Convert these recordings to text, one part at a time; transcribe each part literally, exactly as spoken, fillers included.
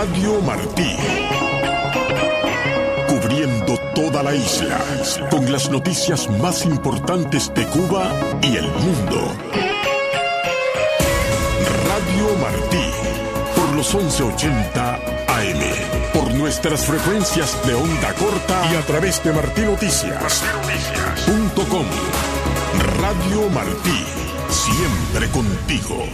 Radio Martí. Cubriendo toda la isla, con las noticias más importantes de Cuba y el mundo. Radio Martí, por los once ochenta A M, por nuestras frecuencias de onda corta y a través de martinoticias punto com. Radio Martí, siempre contigo.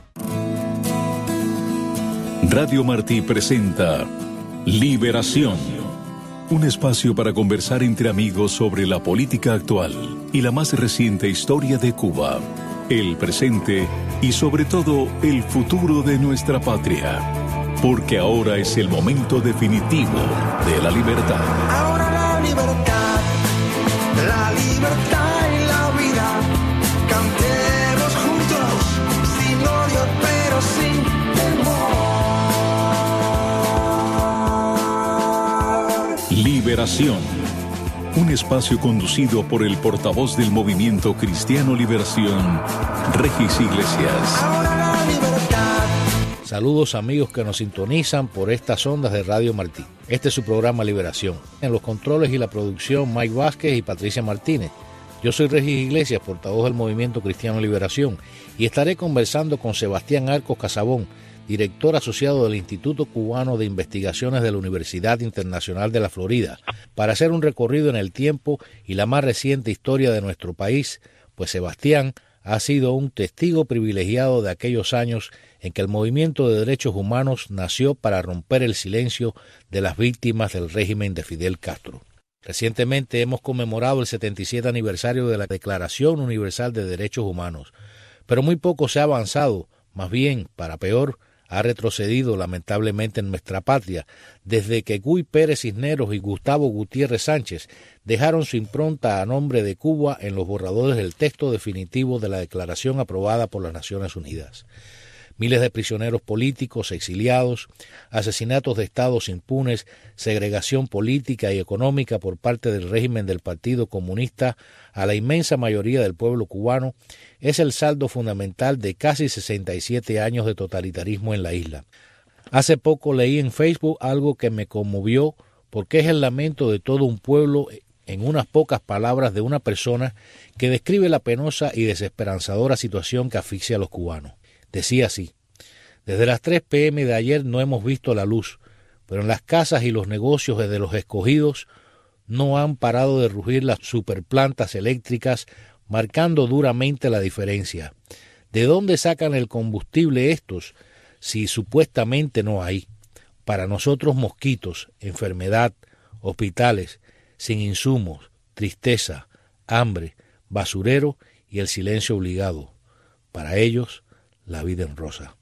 Radio Martí presenta Liberación, un espacio para conversar entre amigos sobre la política actual y la más reciente historia de Cuba, el presente y sobre todo el futuro de nuestra patria, porque ahora es el momento definitivo de la libertad. Ahora la libertad, la libertad y la vida, cantemos juntos, sin odio pero sin temor. Liberación, un espacio conducido por el portavoz del Movimiento Cristiano Liberación, Regis Iglesias. Ahora la libertad. Saludos amigos que nos sintonizan por estas ondas de Radio Martí. Este es su programa Liberación. En los controles y la producción Mike Vázquez y Patricia Martínez. Yo soy Regis Iglesias, portavoz del Movimiento Cristiano Liberación, y estaré conversando con Sebastián Arcos Casabón, director asociado del Instituto Cubano de Investigaciones de la Universidad Internacional de la Florida, para hacer un recorrido en el tiempo y la más reciente historia de nuestro país, pues Sebastián ha sido un testigo privilegiado de aquellos años en que el movimiento de derechos humanos nació para romper el silencio de las víctimas del régimen de Fidel Castro. Recientemente hemos conmemorado el setenta y siete aniversario de la Declaración Universal de Derechos Humanos, pero muy poco se ha avanzado, más bien, para peor, ha retrocedido lamentablemente en nuestra patria, desde que Guy Pérez Cisneros y Gustavo Gutiérrez Sánchez dejaron su impronta a nombre de Cuba en los borradores del texto definitivo de la declaración aprobada por las Naciones Unidas. Miles de prisioneros políticos, exiliados, asesinatos de estados impunes, segregación política y económica por parte del régimen del Partido Comunista a la inmensa mayoría del pueblo cubano es el saldo fundamental de casi sesenta y siete años de totalitarismo en la isla. Hace poco leí en Facebook algo que me conmovió porque es el lamento de todo un pueblo en unas pocas palabras de una persona que describe la penosa y desesperanzadora situación que asfixia a los cubanos. Decía así: desde las tres pe eme de ayer no hemos visto la luz, pero en las casas y los negocios desde los escogidos no han parado de rugir las superplantas eléctricas, marcando duramente la diferencia. ¿De dónde sacan el combustible estos si supuestamente no hay? Para nosotros mosquitos, enfermedad, hospitales, sin insumos, tristeza, hambre, basurero y el silencio obligado. Para ellos, la vida en rosa.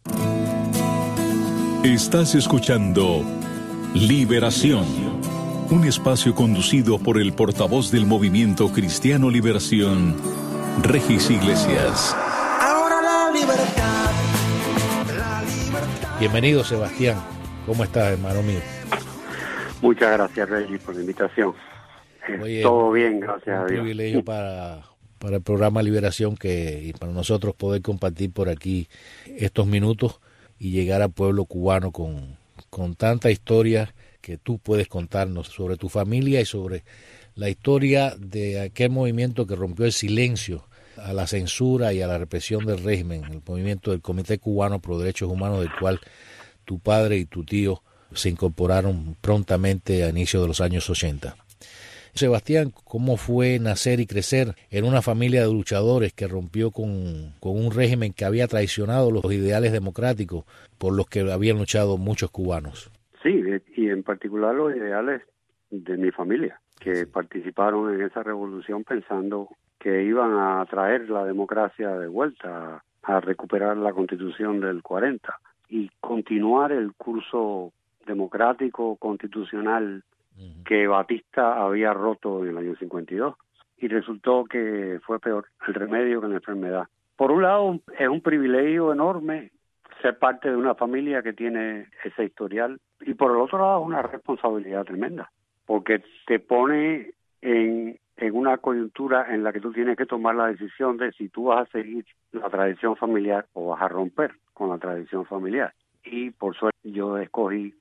Estás escuchando Liberación, un espacio conducido por el portavoz del Movimiento Cristiano Liberación, Regis Iglesias. Ahora la libertad, la libertad. Bienvenido, Sebastián. ¿Cómo estás, hermano mío? Muchas gracias, Regis, por la invitación. Oye, todo bien, gracias a un Dios. privilegio para, para el programa Liberación que, y para nosotros poder compartir por aquí estos minutos y llegar al pueblo cubano con, con tanta historia que tú puedes contarnos sobre tu familia y sobre la historia de aquel movimiento que rompió el silencio a la censura y a la represión del régimen, el movimiento del Comité Cubano por Derechos Humanos, del cual tu padre y tu tío se incorporaron prontamente a inicios de los años ochenta. Sebastián, ¿cómo fue nacer y crecer en una familia de luchadores que rompió con, con un régimen que había traicionado los ideales democráticos por los que habían luchado muchos cubanos? Sí, y en particular los ideales de mi familia, que sí participaron en esa revolución pensando que iban a traer la democracia de vuelta, a recuperar la Constitución del cuarenta y continuar el curso democrático constitucional que Batista había roto en el año cincuenta y dos, y resultó que fue peor el remedio que la enfermedad. Por un lado, es un privilegio enorme ser parte de una familia que tiene ese historial, y por el otro lado es una responsabilidad tremenda, porque te pone en, en una coyuntura en la que tú tienes que tomar la decisión de si tú vas a seguir la tradición familiar o vas a romper con la tradición familiar. Y por suerte yo escogí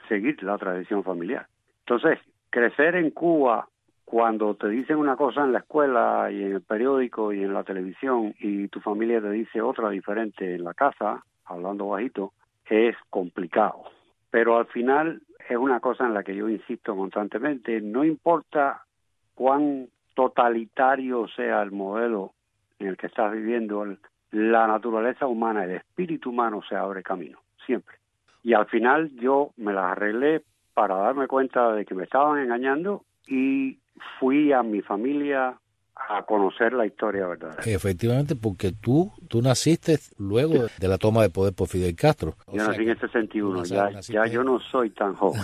seguir la tradición familiar. Entonces, crecer en Cuba, cuando te dicen una cosa en la escuela y en el periódico y en la televisión y tu familia te dice otra diferente en la casa, hablando bajito, es complicado. Pero al final es una cosa en la que yo insisto constantemente, no importa cuán totalitario sea el modelo en el que estás viviendo, la naturaleza humana, el espíritu humano se abre camino, siempre. Y al final yo me las arreglé para darme cuenta de que me estaban engañando y fui a mi familia a conocer la historia verdadera. Efectivamente, porque tú tú naciste luego de la toma de poder por Fidel Castro. Yo nací en el sesenta y uno, ya, ya yo no soy tan joven.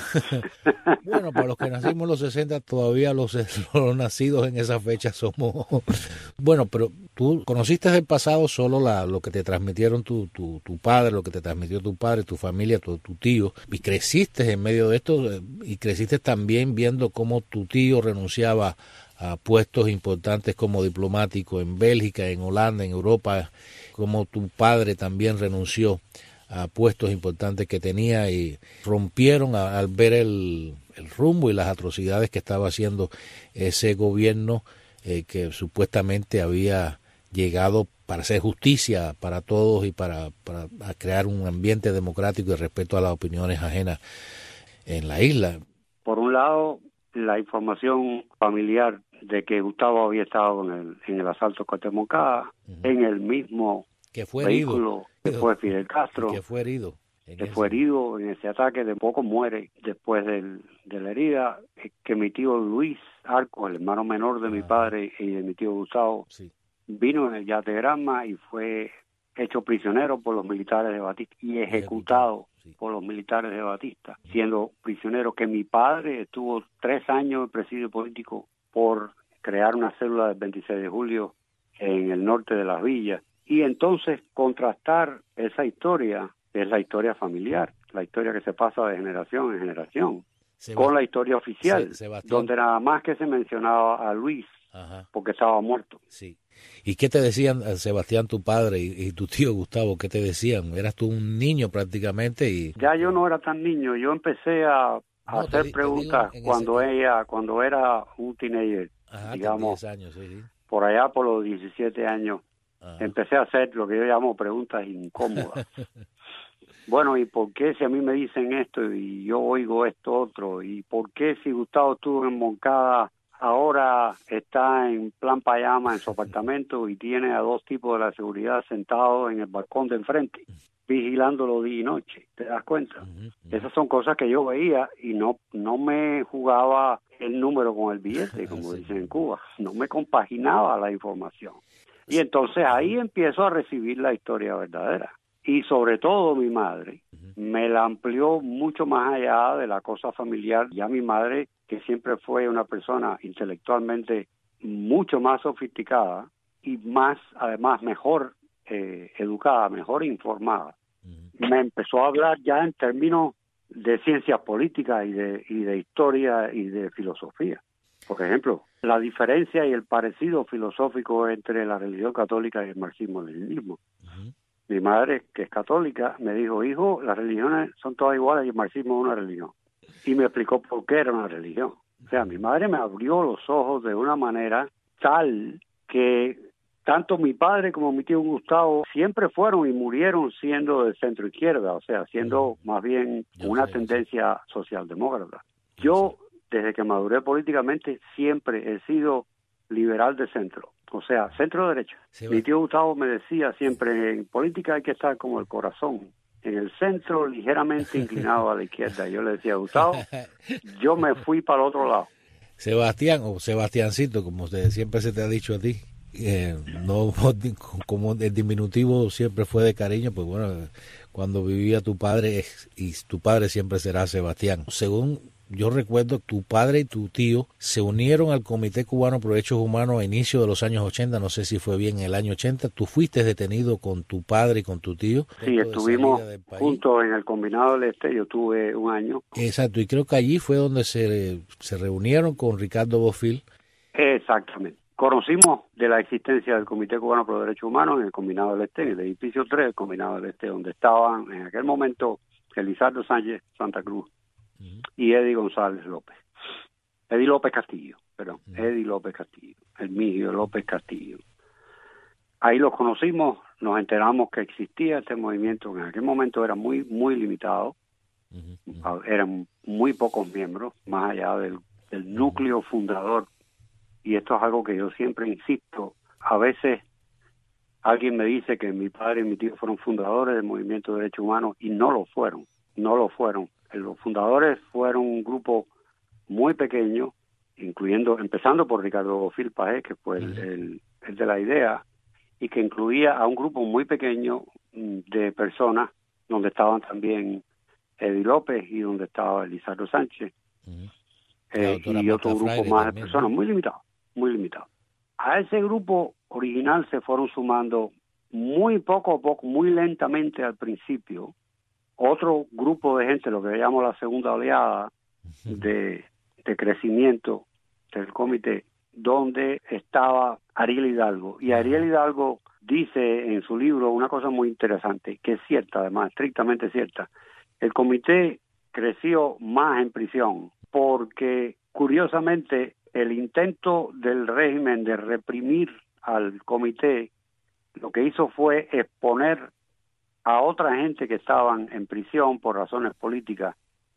Bueno, para los que nacimos en los sesenta, todavía los, los nacidos en esa fecha somos... Bueno, pero tú conociste del pasado solo la, lo que te transmitieron tu, tu, tu padre, lo que te transmitió tu padre, tu familia, tu, tu tío, y creciste en medio de esto, y creciste también viendo cómo tu tío renunciaba a puestos importantes como diplomático en Bélgica, en Holanda, en Europa, como tu padre también renunció a puestos importantes que tenía y rompieron a, al ver el, el rumbo y las atrocidades que estaba haciendo ese gobierno eh, que supuestamente había llegado para hacer justicia para todos y para, para crear un ambiente democrático y respeto a las opiniones ajenas en la isla. Por un lado, la información familiar de que Gustavo había estado en el, en el asalto contra Moncada, uh-huh. en el mismo que fue vehículo herido. que fue Fidel Castro, que fue herido, que ese. fue herido en ese ataque, de poco muere después del, de la herida, que mi tío Luis Arco, el hermano menor de uh-huh. mi padre y de mi tío Gustavo, sí. vino en el yate Granma y fue hecho prisionero por los militares de Batista y ejecutado sí. por los militares de Batista, siendo prisionero, que mi padre estuvo tres años en presidio político por crear una célula del veintiséis de julio en el norte de las villas, y entonces contrastar esa historia, que es la historia familiar, la historia que se pasa de generación en generación, Sebast- con la historia oficial, Se- donde nada más que se mencionaba a Luis, Ajá. porque estaba muerto. Sí. ¿Y qué te decían, Sebastián, tu padre y, y tu tío Gustavo? ¿Qué te decían? Eras tú un niño prácticamente y... Ya yo no era tan niño, yo empecé a No, hacer di, preguntas cuando ese... ella cuando era un teenager, Ajá, digamos, diez años, sí, sí. por allá por los diecisiete años, Ajá. empecé a hacer lo que yo llamo preguntas incómodas. Bueno, ¿y por qué si a mí me dicen esto y yo oigo esto otro? ¿Y por qué si Gustavo estuvo en Moncada, ahora está en plan payama en su apartamento y tiene a dos tipos de la seguridad sentados en el balcón de enfrente, vigilándolo día y noche? ¿Te das cuenta? Uh-huh, uh-huh. Esas son cosas que yo veía y no no me jugaba el número con el billete, como sí. dicen en Cuba. No me compaginaba la información. Y entonces ahí empiezo a recibir la historia verdadera. Y sobre todo mi madre uh-huh. me la amplió mucho más allá de la cosa familiar. Ya mi madre, que siempre fue una persona intelectualmente mucho más sofisticada y más, además, mejor eh, educada, mejor informada, me empezó a hablar ya en términos de ciencias políticas y de y de historia y de filosofía. Por ejemplo, la diferencia y el parecido filosófico entre la religión católica y el marxismo-leninismo. Uh-huh. Mi madre, que es católica, me dijo, hijo, las religiones son todas iguales y el marxismo es una religión. Y me explicó por qué era una religión. O sea, mi madre me abrió los ojos de una manera tal que tanto mi padre como mi tío Gustavo siempre fueron y murieron siendo de centro izquierda, o sea, siendo más bien una tendencia socialdemócrata. Yo, desde que maduré políticamente, siempre he sido liberal de centro, o sea, centro derecha. Mi tío Gustavo me decía siempre, en política hay que estar como el corazón, en el centro ligeramente inclinado a la izquierda. Yo le decía, Gustavo, yo me fui para el otro lado. Sebastián, o Sebastiancito, como siempre se te ha dicho a ti. Eh, no como el diminutivo siempre fue de cariño, pues bueno, cuando vivía tu padre, y tu padre siempre será Sebastián. Según yo recuerdo, tu padre y tu tío se unieron al Comité Cubano por Derechos Humanos a inicio de los años ochenta, no sé si fue bien en el año ochenta. Tú fuiste detenido con tu padre y con tu tío. Sí, estuvimos juntos en el Combinado del Este, yo tuve un año. Exacto, y creo que allí fue donde se, se reunieron con Ricardo Bofill. Exactamente. Conocimos de la existencia del Comité Cubano por los Derechos Humanos en el Combinado del Este, en el edificio tres del Combinado del Este, donde estaban en aquel momento Elizardo Sánchez Santa Cruz uh-huh. y Eddie González López. Eddie López Castillo, perdón, uh-huh. Eddie López Castillo, Hermigio López Castillo. Ahí los conocimos, nos enteramos que existía este movimiento, que en aquel momento era muy, muy limitado, uh-huh. Uh-huh. eran muy pocos miembros, más allá del, del núcleo fundador, y esto es algo que yo siempre insisto. A veces alguien me dice que mi padre y mi tío fueron fundadores del movimiento de derechos humanos, y no lo fueron, no lo fueron. Los fundadores fueron un grupo muy pequeño, incluyendo, empezando por Ricardo Bofill Pagés, que fue el, el, el de la idea, y que incluía a un grupo muy pequeño de personas, donde estaban también Eddie López y donde estaba Elizardo Sánchez, uh-huh. eh, y otro grupo Friday más de también, personas, ¿no? muy limitado, muy limitado. A ese grupo original se fueron sumando muy poco a poco, muy lentamente al principio, otro grupo de gente, lo que llamamos la segunda oleada uh-huh. de, de crecimiento del comité, donde estaba Ariel Hidalgo. Y Ariel Hidalgo dice en su libro una cosa muy interesante, que es cierta, además, estrictamente cierta. El comité creció más en prisión porque, curiosamente, el intento del régimen de reprimir al comité lo que hizo fue exponer a otra gente que estaban en prisión por razones políticas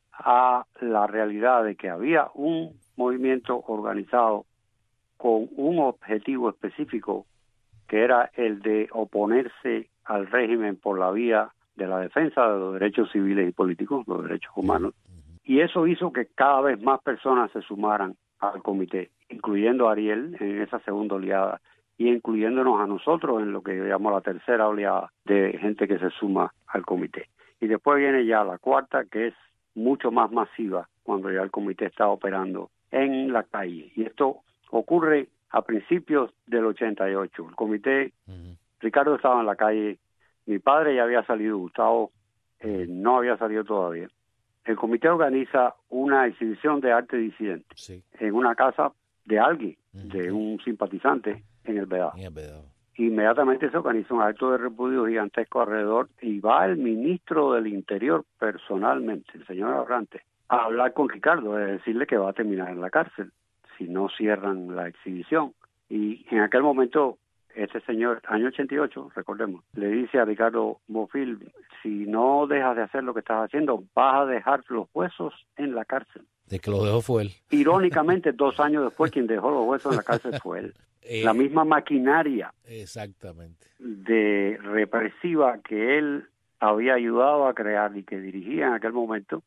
a la realidad de que había un movimiento organizado con un objetivo específico, que era el de oponerse al régimen por la vía de la defensa de los derechos civiles y políticos, los derechos humanos. Y eso hizo que cada vez más personas se sumaran al comité, incluyendo a Ariel en esa segunda oleada, y incluyéndonos a nosotros en lo que llamamos la tercera oleada de gente que se suma al comité. Y después viene ya la cuarta, que es mucho más masiva, cuando ya el comité está operando en la calle. Y esto ocurre a principios del ochenta y ocho. El comité, uh-huh. Ricardo estaba en la calle, mi padre ya había salido, Gustavo eh, no había salido todavía. El comité organiza una exhibición de arte disidente sí. en una casa de alguien, uh-huh. de un simpatizante en el Vedado. En el Vedado. Inmediatamente se organiza un acto de repudio gigantesco alrededor y va el ministro del Interior personalmente, el señor Abrante, a hablar con Ricardo, es decirle que va a terminar en la cárcel si no cierran la exhibición. Y en aquel momento, este señor, año ochenta y ocho, recordemos, le dice a Ricardo Bofill, si no dejas de hacer lo que estás haciendo, vas a dejar los huesos en la cárcel. De que lo dejó fue él. Irónicamente, dos años después, quien dejó los huesos en la cárcel fue él. Eh, la misma maquinaria exactamente de represiva que él había ayudado a crear y que dirigía en aquel momento,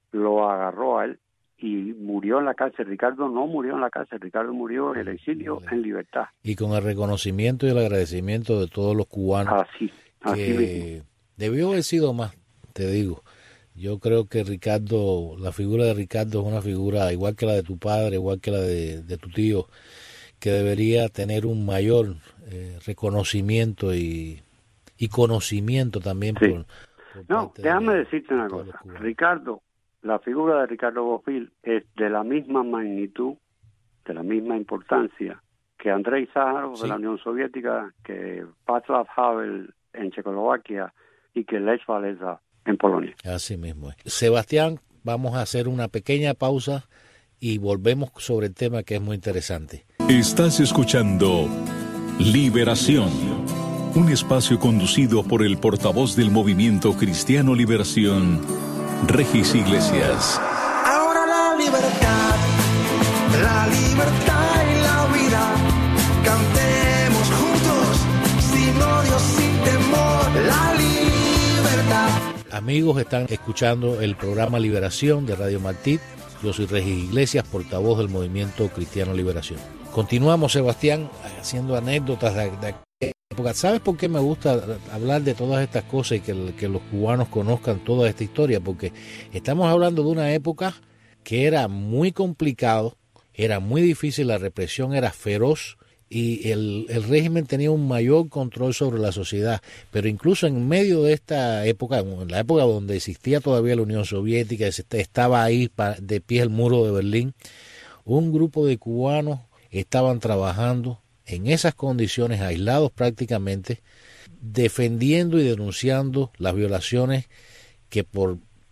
lo agarró a él y murió en la cárcel. Ricardo no murió en la cárcel, Ricardo murió en el exilio en libertad. Y con el reconocimiento y el agradecimiento de todos los cubanos. Así, así que mismo. Debió haber sido más, te digo. Yo creo que Ricardo, la figura de Ricardo es una figura igual que la de tu padre, igual que la de, de tu tío, que debería tener un mayor eh, reconocimiento y, y conocimiento también. Sí. Por, por no, déjame de, decirte una cosa. Ricardo, la figura de Ricardo Bofill es de la misma magnitud, de la misma importancia que Andrei Sájarov sí. de la Unión Soviética, que Václav Havel en Checoslovaquia y que Lech Walesa en Polonia. Así mismo es. Sebastián, vamos a hacer una pequeña pausa y volvemos sobre el tema que es muy interesante. Estás escuchando Liberación, un espacio conducido por el portavoz del Movimiento Cristiano Liberación, Regis Iglesias. Ahora la libertad, la libertad y la vida, cantemos juntos, sin odio, sin temor, la libertad. Amigos, están escuchando el programa Liberación de Radio Martí. Yo soy Regis Iglesias, portavoz del Movimiento Cristiano Liberación. Continuamos, Sebastián, haciendo anécdotas de, de época. ¿Sabes por qué me gusta hablar de todas estas cosas y que, que los cubanos conozcan toda esta historia? Porque estamos hablando de una época que era muy complicado, era muy difícil, la represión era feroz y el, el régimen tenía un mayor control sobre la sociedad. Pero incluso en medio de esta época, en la época donde existía todavía la Unión Soviética, estaba ahí de pie el muro de Berlín, un grupo de cubanos estaban trabajando en esas condiciones, aislados prácticamente, defendiendo y denunciando las violaciones que por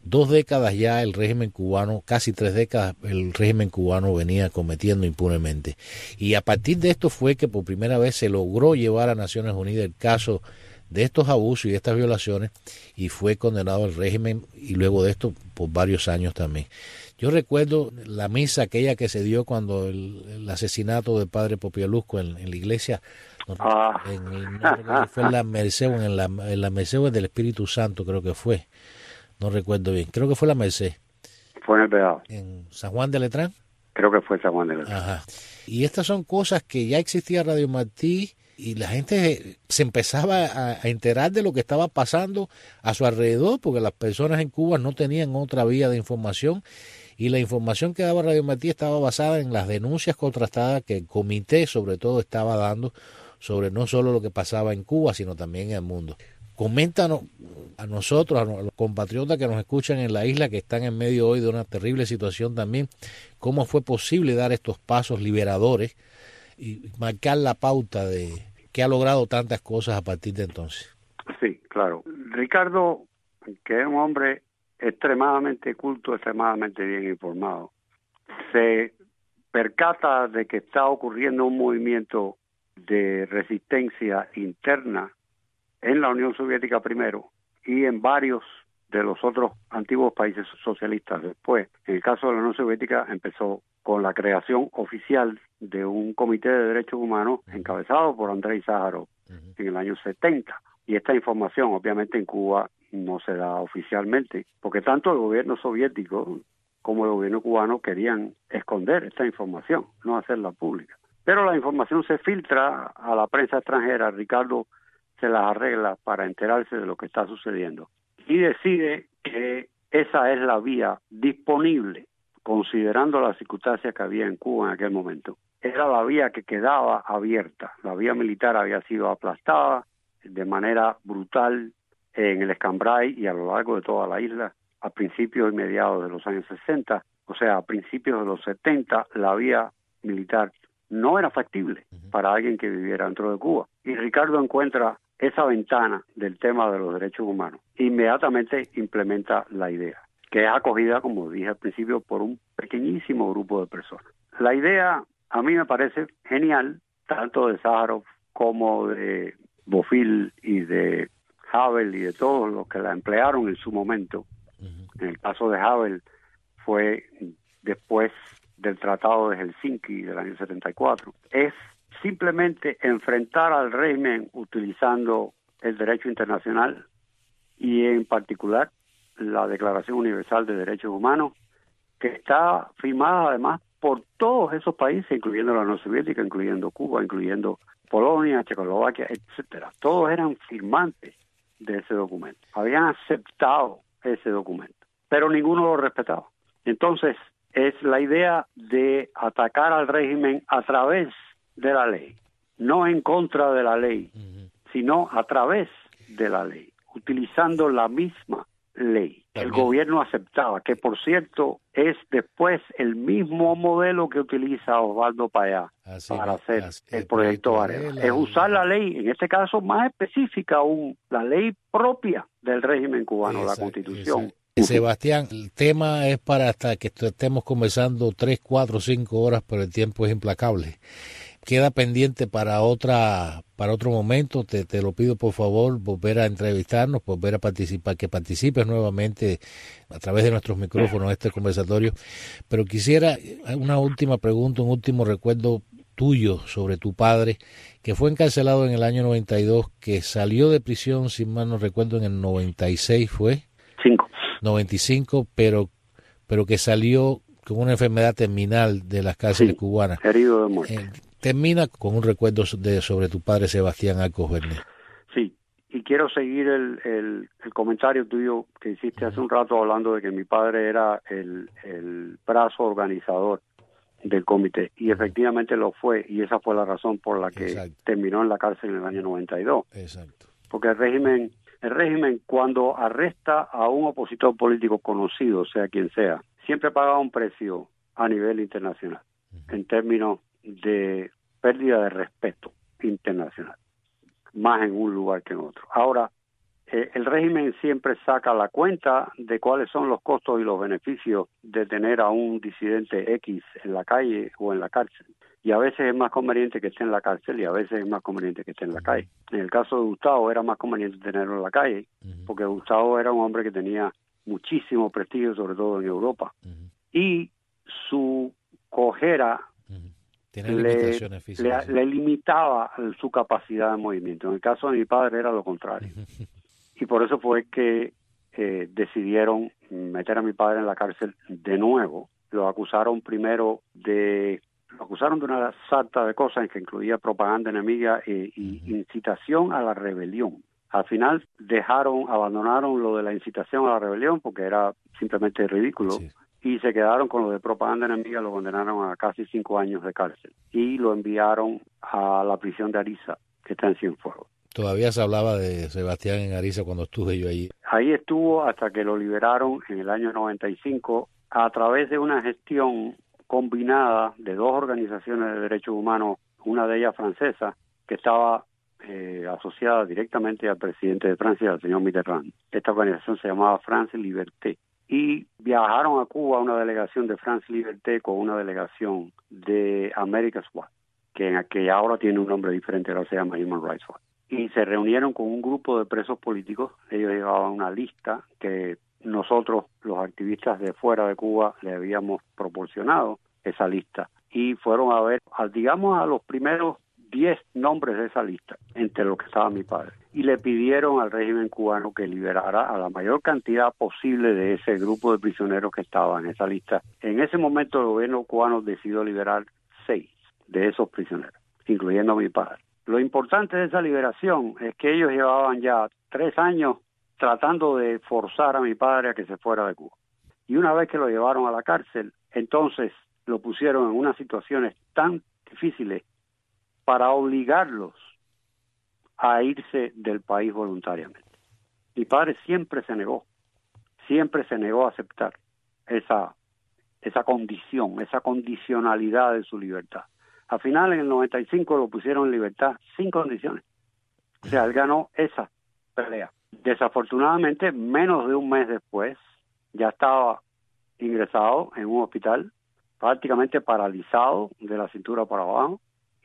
dos décadas ya el régimen cubano, casi tres décadas el régimen cubano venía cometiendo impunemente. Y a partir de esto fue que por primera vez se logró llevar a Naciones Unidas el caso de estos abusos y de estas violaciones, y fue condenado el régimen, y luego de esto por varios años también. Yo recuerdo la misa aquella que se dio cuando el, el asesinato del padre Popialusco en, en la iglesia, no, ah. en el, no, fue en la Merced, en la, en la Merced del Espíritu Santo, creo que fue, no recuerdo bien, creo que fue la Merced. Fue en el Vedado. ¿En San Juan de Letrán? Creo que fue San Juan de Letrán. Ajá. Y estas son cosas que ya existía Radio Martí, y la gente se empezaba a, a enterar de lo que estaba pasando a su alrededor, porque las personas en Cuba no tenían otra vía de información, y la información que daba Radio Martí estaba basada en las denuncias contrastadas que el comité sobre todo estaba dando sobre no solo lo que pasaba en Cuba, sino también en el mundo. Coméntanos a nosotros, a los compatriotas que nos escuchan en la isla, que están en medio hoy de una terrible situación también, cómo fue posible dar estos pasos liberadores y marcar la pauta de que ha logrado tantas cosas a partir de entonces. Sí, claro. Ricardo, que es un hombre extremadamente culto, extremadamente bien informado, se percata de que está ocurriendo un movimiento de resistencia interna en la Unión Soviética primero y en varios de los otros antiguos países socialistas después. En el caso de la Unión Soviética empezó con la creación oficial de un comité de derechos humanos encabezado por Andrei Sájarov uh-huh. en el año setenta. Y esta información obviamente en Cuba no se da oficialmente, porque tanto el gobierno soviético como el gobierno cubano querían esconder esta información, no hacerla pública. Pero la información se filtra a la prensa extranjera, Ricardo se las arregla para enterarse de lo que está sucediendo y decide que esa es la vía disponible, considerando las circunstancias que había en Cuba en aquel momento. Era la vía que quedaba abierta. La vía militar había sido aplastada de manera brutal en el Escambray y a lo largo de toda la isla a principios y mediados de los años sesenta, o sea, a principios de los setenta, la vía militar no era factible para alguien que viviera dentro de Cuba. Y Ricardo encuentra esa ventana del tema de los derechos humanos. Inmediatamente implementa la idea, que es acogida, como dije al principio, por un pequeñísimo grupo de personas. La idea a mí me parece genial, tanto de Sájarov como de Bofill y de Havel y de todos los que la emplearon en su momento. Uh-huh. En el caso de Havel fue después del Tratado de Helsinki del año setenta y cuatro. Es simplemente enfrentar al régimen utilizando el derecho internacional y en particular la Declaración Universal de Derechos Humanos, que está firmada además por todos esos países, incluyendo la Unión Soviética, incluyendo Cuba, incluyendo Polonia, Checoslovaquia, etcétera. Todos eran firmantes de ese documento. Habían aceptado ese documento, pero ninguno lo respetaba. Entonces, es la idea de atacar al régimen a través de la ley, no en contra de la ley, uh-huh. sino a través de la ley, utilizando la misma ley que el gobierno aceptaba, que por cierto es después el mismo modelo que utiliza Osvaldo Payá así para va, hacer así, el proyecto Varela. Es usar la ley, en este caso más específica aún, la ley propia del régimen cubano, exacto, la Constitución. Exacto. Sebastián, el tema es para hasta que estemos conversando tres, cuatro, cinco horas, pero el tiempo es implacable. Queda pendiente para otra para otro momento. Te, te lo pido por favor, volver a entrevistarnos, volver a participar, que participes nuevamente a través de nuestros micrófonos en este conversatorio. Pero quisiera una última pregunta, un último recuerdo tuyo sobre tu padre, que fue encarcelado en el año noventa y dos, que salió de prisión, si mal no recuerdo, en el noventa y seis, ¿fue? Cinco. noventa y cinco, pero pero que salió con una enfermedad terminal de las cárceles sí, cubanas. Herido de muerte. Eh, termina con un recuerdo de sobre tu padre Sebastián Arcos Bernet. Sí, y quiero seguir el, el, el comentario tuyo que hiciste hace un rato hablando de que mi padre era el, el brazo organizador del comité, y efectivamente lo fue, y esa fue la razón por la que Exacto. terminó en la cárcel en el año noventa y dos. Exacto. Porque el régimen El régimen, cuando arresta a un opositor político conocido, sea quien sea, siempre paga un precio a nivel internacional, uh-huh. en términos de pérdida de respeto internacional, más en un lugar que en otro. Ahora, eh, el régimen siempre saca la cuenta de cuáles son los costos y los beneficios de tener a un disidente X en la calle o en la cárcel. Y a veces es más conveniente que esté en la cárcel y a veces es más conveniente que esté en la calle. En el caso de Gustavo era más conveniente tenerlo en la calle, uh-huh. porque Gustavo era un hombre que tenía muchísimo prestigio, sobre todo en Europa. Uh-huh. Y su cojera uh-huh. Tiene le, limitaciones físicas, le, le limitaba su capacidad de movimiento. En el caso de mi padre era lo contrario. Uh-huh. Y por eso fue que eh, decidieron meter a mi padre en la cárcel de nuevo. Lo acusaron primero de... Lo acusaron de una sarta de cosas que incluía propaganda enemiga e, y incitación a la rebelión. Al final dejaron, abandonaron lo de la incitación a la rebelión porque era simplemente ridículo, sí. y se quedaron con lo de propaganda enemiga, lo condenaron a casi cinco años de cárcel y lo enviaron a la prisión de Ariza, que está en Cienfuegos. Todavía se hablaba de Sebastián en Ariza cuando estuve yo allí. Ahí estuvo hasta que lo liberaron en el año noventa y cinco a través de una gestión combinada de dos organizaciones de derechos humanos, una de ellas francesa, que estaba eh, asociada directamente al presidente de Francia, al señor Mitterrand. Esta organización se llamaba France Liberté. Y viajaron a Cuba una delegación de France Liberté con una delegación de America's Watch, que, que ahora tiene un nombre diferente, ahora se llama Human Rights Watch. Y se reunieron con un grupo de presos políticos. Ellos llevaban una lista que nosotros, los activistas de fuera de Cuba, le habíamos proporcionado esa lista. Y fueron a ver, a, digamos, a los primeros diez nombres de esa lista, entre los que estaba mi padre. Y le pidieron al régimen cubano que liberara a la mayor cantidad posible de ese grupo de prisioneros que estaba en esa lista. En ese momento el gobierno cubano decidió liberar seis de esos prisioneros, incluyendo a mi padre. Lo importante de esa liberación es que ellos llevaban ya tres años tratando de forzar a mi padre a que se fuera de Cuba. Y una vez que lo llevaron a la cárcel, entonces lo pusieron en unas situaciones tan difíciles para obligarlos a irse del país voluntariamente. Mi padre siempre se negó, siempre se negó a aceptar esa, esa condición, esa condicionalidad de su libertad. Al final, en el noventa y cinco, lo pusieron en libertad sin condiciones. O sea, él ganó esa pelea. Desafortunadamente, menos de un mes después, ya estaba ingresado en un hospital, prácticamente paralizado de la cintura para abajo,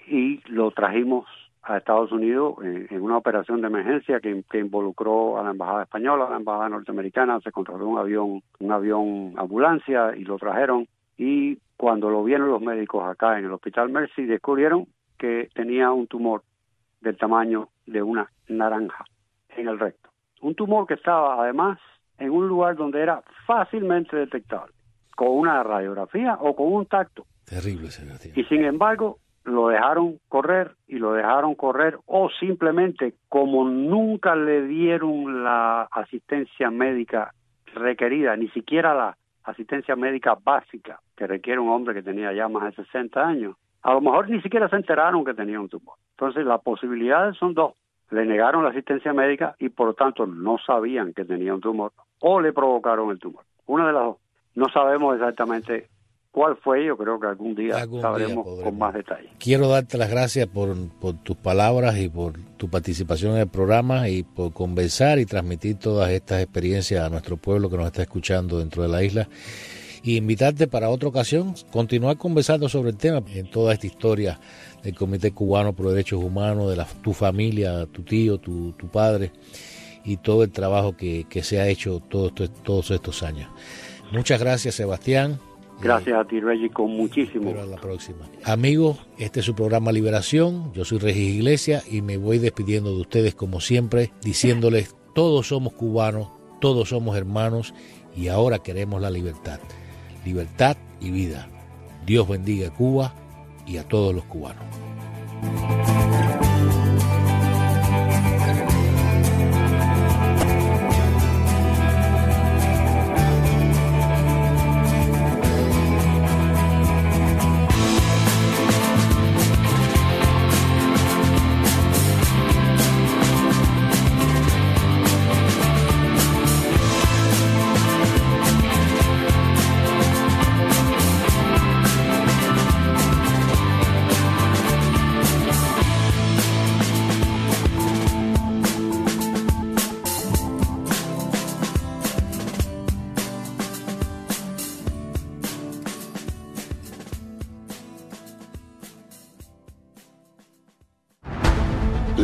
y lo trajimos a Estados Unidos en, en una operación de emergencia que, que involucró a la embajada española, a la embajada norteamericana. Se contrató un avión, un avión ambulancia y lo trajeron. Y cuando lo vieron los médicos acá en el Hospital Mercy, descubrieron que tenía un tumor del tamaño de una naranja en el recto. Un tumor que estaba, además, en un lugar donde era fácilmente detectable, con una radiografía o con un tacto. Terrible, Sebastián. Y sin embargo, lo dejaron correr y lo dejaron correr, o simplemente, como nunca le dieron la asistencia médica requerida, ni siquiera la asistencia médica básica que requiere un hombre que tenía ya más de sesenta años, a lo mejor ni siquiera se enteraron que tenía un tumor. Entonces, las posibilidades son dos. Le negaron la asistencia médica y por lo tanto no sabían que tenía un tumor, o le provocaron el tumor. Una de las dos. No sabemos exactamente cuál fue. Yo creo que algún día algún sabremos día con más detalle. Quiero darte las gracias por, por tus palabras y por tu participación en el programa y por conversar y transmitir todas estas experiencias a nuestro pueblo que nos está escuchando dentro de la isla. Y invitarte para otra ocasión, continuar conversando sobre el tema, en toda esta historia del Comité Cubano por Derechos Humanos, de la, tu familia, tu tío, tu, tu padre y todo el trabajo que, que se ha hecho todo, todos estos años. Muchas gracias, Sebastián. Gracias a ti, Reggie, con muchísimo. Pero a la próxima. Amigos, este es su programa Liberación. Yo soy Regis Iglesias y me voy despidiendo de ustedes como siempre, diciéndoles, todos somos cubanos, todos somos hermanos y ahora queremos la libertad. Libertad y vida. Dios bendiga a Cuba y a todos los cubanos.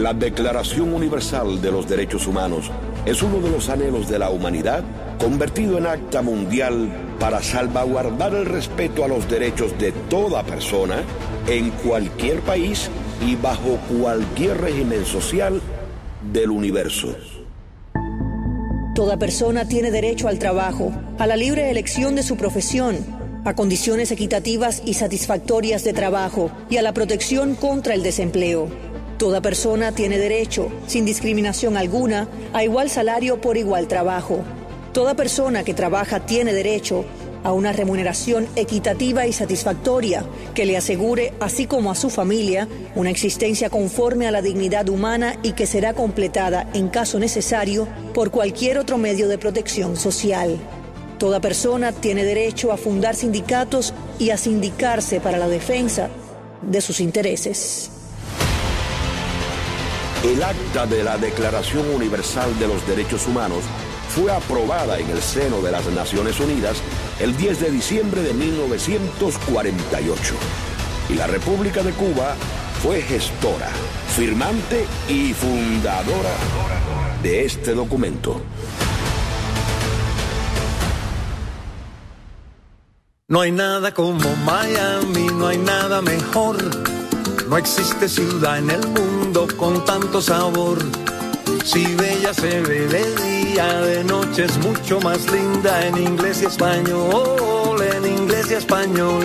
La Declaración Universal de los Derechos Humanos es uno de los anhelos de la humanidad convertido en acta mundial para salvaguardar el respeto a los derechos de toda persona en cualquier país y bajo cualquier régimen social del universo. Toda persona tiene derecho al trabajo, a la libre elección de su profesión, a condiciones equitativas y satisfactorias de trabajo y a la protección contra el desempleo. Toda persona tiene derecho, sin discriminación alguna, a igual salario por igual trabajo. Toda persona que trabaja tiene derecho a una remuneración equitativa y satisfactoria que le asegure, así como a su familia, una existencia conforme a la dignidad humana y que será completada, en caso necesario, por cualquier otro medio de protección social. Toda persona tiene derecho a fundar sindicatos y a sindicarse para la defensa de sus intereses. El acta de la Declaración Universal de los Derechos Humanos fue aprobada en el seno de las Naciones Unidas el diez de diciembre de mil novecientos cuarenta y ocho. Y la República de Cuba fue gestora, firmante y fundadora de este documento. No hay nada como Miami, no hay nada mejor. No existe ciudad en el mundo con tanto sabor. Si bella se ve de día, de noche es mucho más linda. En inglés y español, en inglés y español.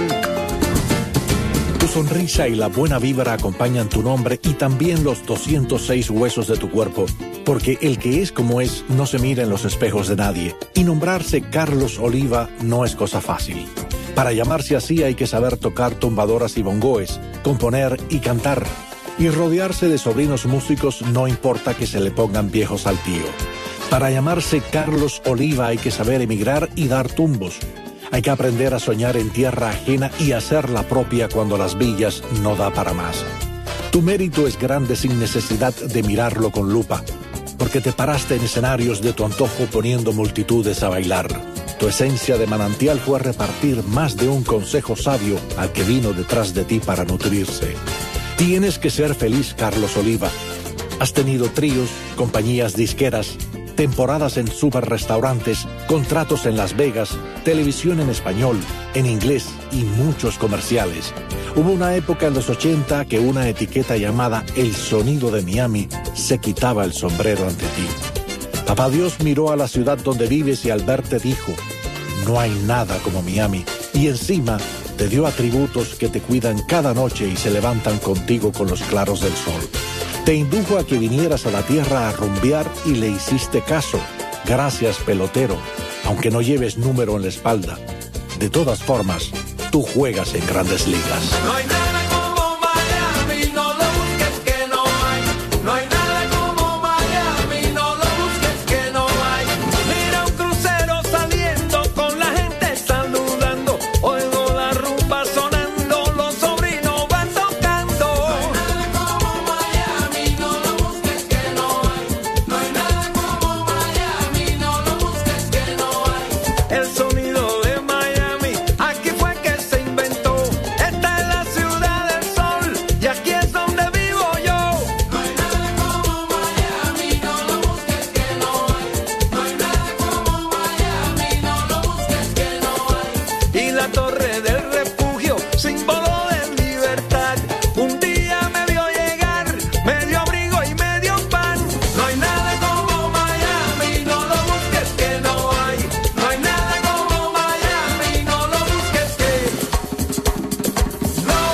Tu sonrisa y la buena vibra acompañan tu nombre y también los doscientos seis huesos de tu cuerpo. Porque el que es como es no se mira en los espejos de nadie. Y nombrarse Carlos Oliva no es cosa fácil. Para llamarse así hay que saber tocar tumbadoras y bongoes, componer y cantar. Y rodearse de sobrinos músicos no importa que se le pongan viejos al tío. Para llamarse Carlos Oliva hay que saber emigrar y dar tumbos. Hay que aprender a soñar en tierra ajena y hacer la propia cuando las villas no da para más. Tu mérito es grande sin necesidad de mirarlo con lupa, porque te paraste en escenarios de tu antojo poniendo multitudes a bailar. Tu esencia de manantial fue repartir más de un consejo sabio al que vino detrás de ti para nutrirse. Tienes que ser feliz, Carlos Oliva. Has tenido tríos, compañías disqueras, temporadas en superrestaurantes, contratos en Las Vegas, televisión en español, en inglés y muchos comerciales. Hubo una época en los ochenta que una etiqueta llamada El Sonido de Miami se quitaba el sombrero ante ti. Papá Dios miró a la ciudad donde vives y al verte dijo, no hay nada como Miami, y encima te dio atributos que te cuidan cada noche y se levantan contigo con los claros del sol. Te indujo a que vinieras a la tierra a rumbear y le hiciste caso. Gracias, pelotero, aunque no lleves número en la espalda. De todas formas, tú juegas en Grandes Ligas. No hay nada como Miami, no lo busques que no hay. No hay nada como Miami, no lo busques que no hay. Mira un crucero saliendo con la gente saludando. Oigo la rumba sonando, los sobrinos van tocando. No hay nada como Miami, no lo busques que no hay. No hay nada como Miami, no lo busques que no hay. El sonido de Miami, aquí fue que se inventó. Esta es la ciudad del sol y aquí es donde vivo yo. No hay nada como Miami, no lo busques que no hay. No hay nada como Miami, no lo busques que no hay. Y la torre del refugio, símbolo de libertad, un día me vio llegar, me dio abrigo y me dio pan. No hay nada como Miami, no lo busques que no hay. No hay nada como Miami, no lo busques que no hay.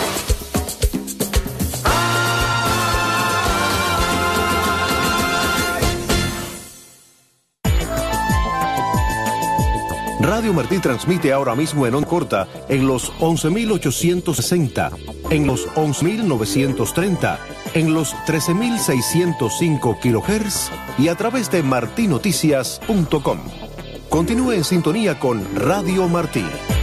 Radio Martí transmite ahora mismo en onda corta en los once mil ochocientos sesenta, en los once mil novecientos treinta, en los trece mil seiscientos cinco kilohertz y a través de martinoticias punto com. Continúe en sintonía con Radio Martí.